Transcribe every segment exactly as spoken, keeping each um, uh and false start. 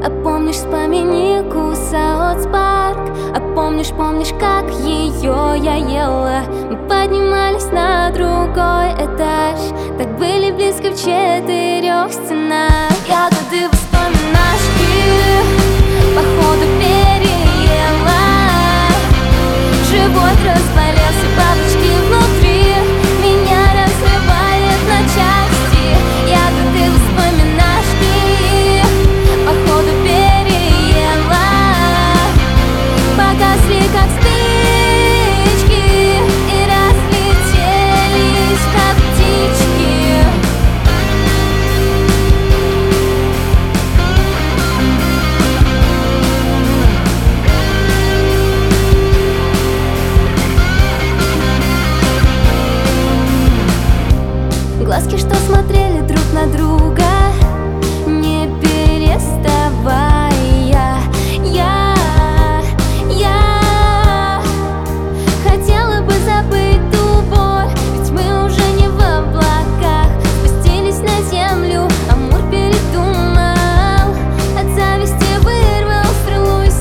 А помнишь, вспомни South Park. А помнишь, помнишь, как ее я ела? Мы поднимались на другой этаж, так были близко в четырех стенах. Ягоды воспоминашки, походу переела. Живот разболелся, бабочки внутри, меня разрывает на части. Ягоды воспоминашки, походу переела. Погасли, как спички, и разлетелись, как птички. Глазки, что смотрели друг на друга, не переставая. Я, я хотела бы забыть ту боль, ведь мы уже не в облаках. Спустились на землю, Амур передумал, от зависти вырвал стрелу из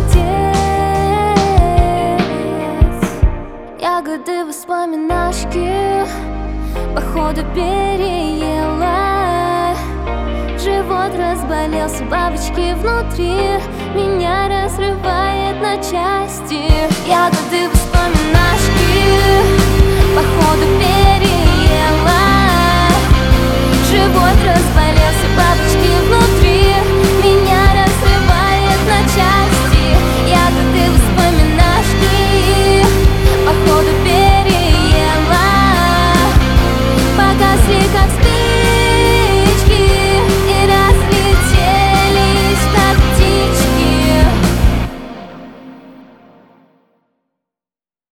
сердец. Ягоды воспоминашки, походу переела. Живот разболелся, бабочки внутри, меня разрывает на части. Ягоды воспоминашки.